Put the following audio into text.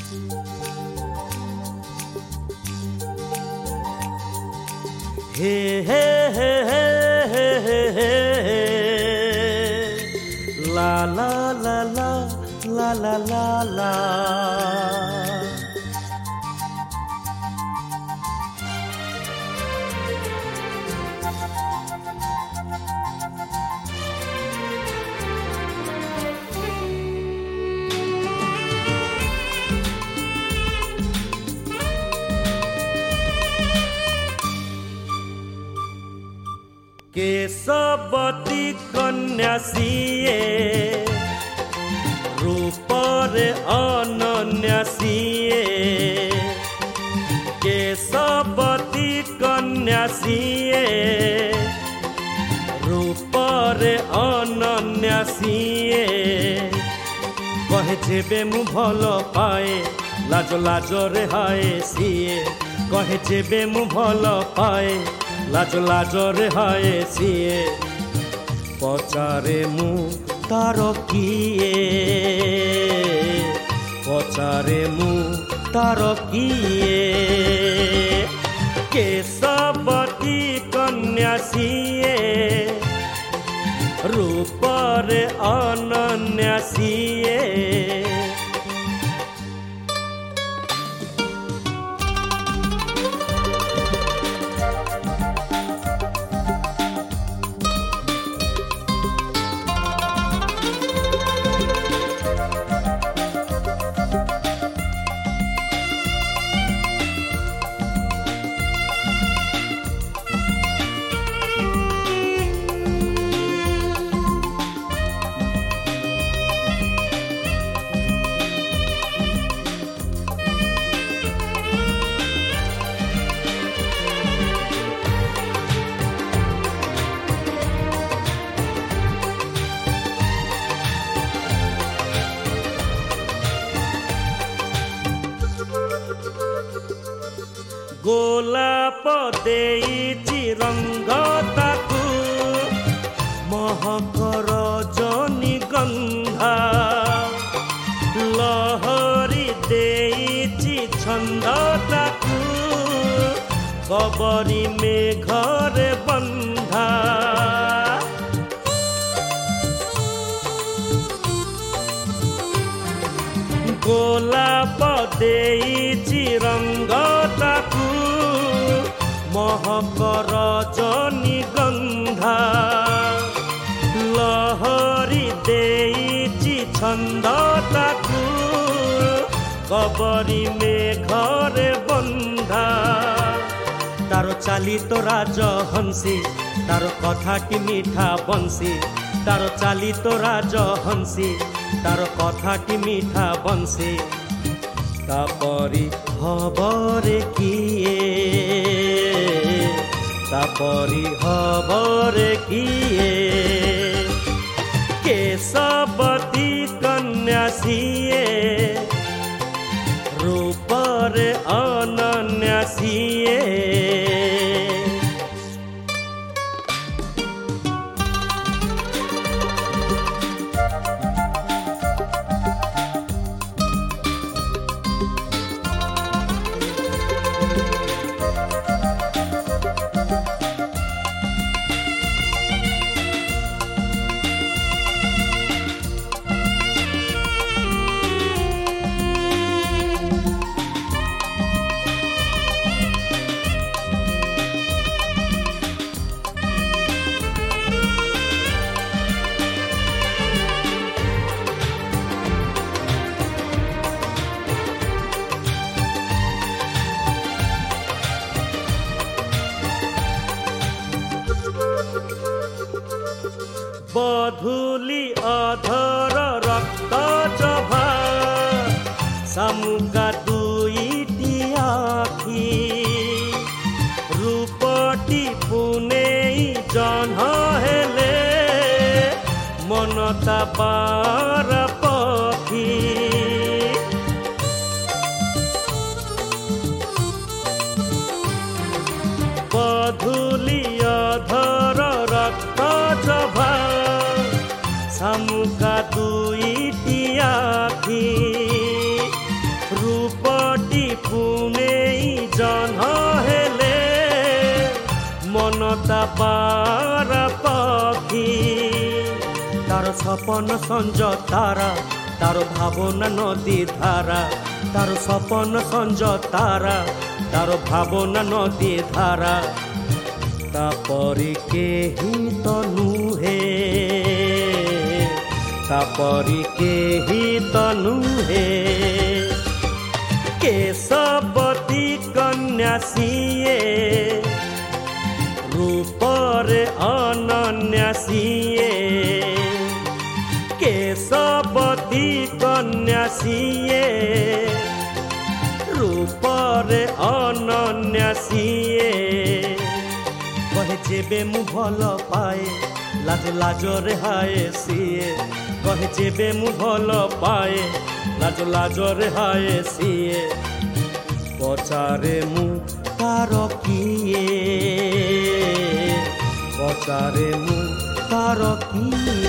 हे हे हे हे हे हे हे ला ला ला ला ला ला ला ला। केशवती कन्या सिए रूपरे अनन्या सिए। केशवती कन्या सिए रूपरे अनन्या सिए। कहे जेबे मु भल पाए लाज लाज रे हाय सिए। कहे जेबे मु भल पाए लाज लाज रे हाय सिए। पचारे मु तार किए पचारे मु तार किए। केशवती कन्या सिए रूपरे अनन्या सिए। गोलाप देइछि रंग ताकू महक रजनी गंधा। लहरी देइछि छंद ताकू कबरी मेघरे बंधा। गोलाप देइछि रंग ताकू महक रजनी गंधा। लहरी देइछि छंद ताकू कबरी मेघरे बंधा। तार चाली तो राज हंसी तार कथाटी मीठा बंसी। तार चाली तो राज हंसी तार कथाटी मीठा बंसी। तापरी हबरे किए तापरी हबरे किए। केशवती कन्या सिए रूपरे अनन्या सिए। बधूली अधर रक्त जभा सामुका दुईटी आखी। रूपटी पुनेई जन्ह हेले मनता पार पखी। बधूली अधर रक्त जभा सामुका दुईटी आखी। ती पुनेई जन्म हेले मनता पारा पक्षी तार सपन संज तारा तार भावना नदी धारा तार सपन संज तारा तार भावना नदी धारा तापरी केही तो नुहे तापरी केही तो नुहे केशवती कन्या सिए रूपरे अनन्या सिए केशवती कन्या सिए रूपरे अनन्या सिए कहे जेबे मु भल पाए लाज लाज रे हाय सिए कहे जेबे मु भल पाए लाज लाज रे हाय सिए पचारे मु तार किए पचारे मु तार किए।